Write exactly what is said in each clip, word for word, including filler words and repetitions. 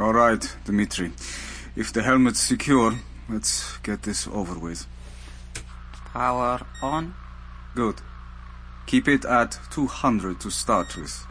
All right, Dmitri. If the helmet's secure, let's get this over with. Power on? Good. Keep it at two hundred to start with.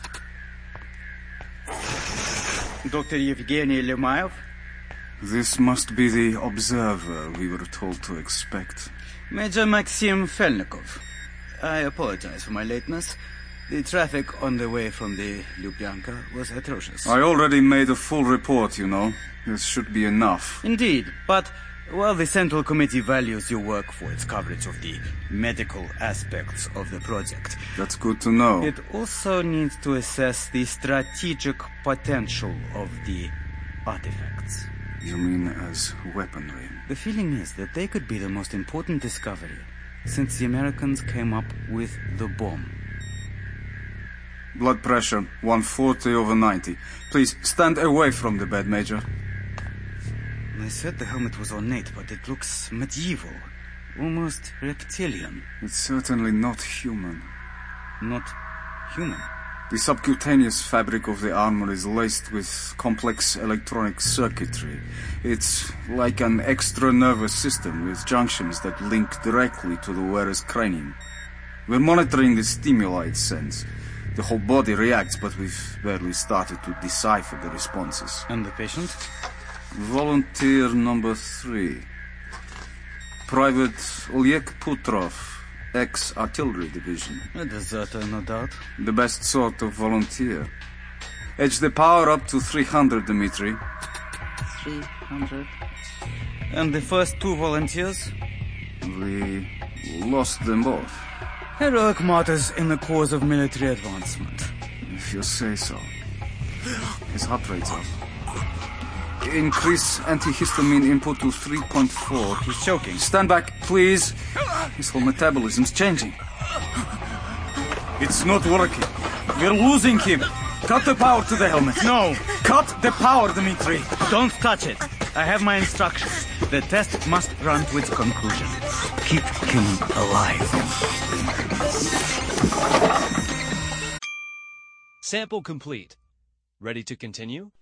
Doctor Yevgeny Lemaev? This must be the observer we were told to expect. Major Maxim Felnikov. I apologize for my lateness. The traffic on the way from the Lubyanka was atrocious. I already made a full report, you know. This should be enough. Indeed, but while the Central Committee values your work for its coverage of the medical aspects of the project... That's good to know. It also needs to assess the strategic potential of the artifacts. You mean as weaponry? The feeling is that they could be the most important discovery since the Americans came up with the bomb. Blood pressure, one forty over ninety. Please, stand away from the bed, Major. They said the helmet was ornate, but it looks medieval. Almost reptilian. It's certainly not human. Not human? The subcutaneous fabric of the armor is laced with complex electronic circuitry. It's like an extra nervous system with junctions that link directly to the wearer's cranium. We're monitoring the stimuli it sends. The whole body reacts, but we've barely started to decipher the responses. And the patient? Volunteer number three. Private Oleg Putrov, ex-artillery division. A deserter, no doubt. The best sort of volunteer. Edge the power up to three hundred, Dmitri. three hundred. And the first two volunteers? We lost them both. Heroic martyrs in the cause of military advancement. If you say so. His heart rate's up. Increase antihistamine input to three point four. He's choking. Stand back, please. His whole metabolism's changing. It's not working. We're losing him. Cut the power to the helmet. No. Cut the power, Dmitri. Don't touch it. I have my instructions. The test must run to its conclusion. Keep him alive. Sample complete. Ready to continue?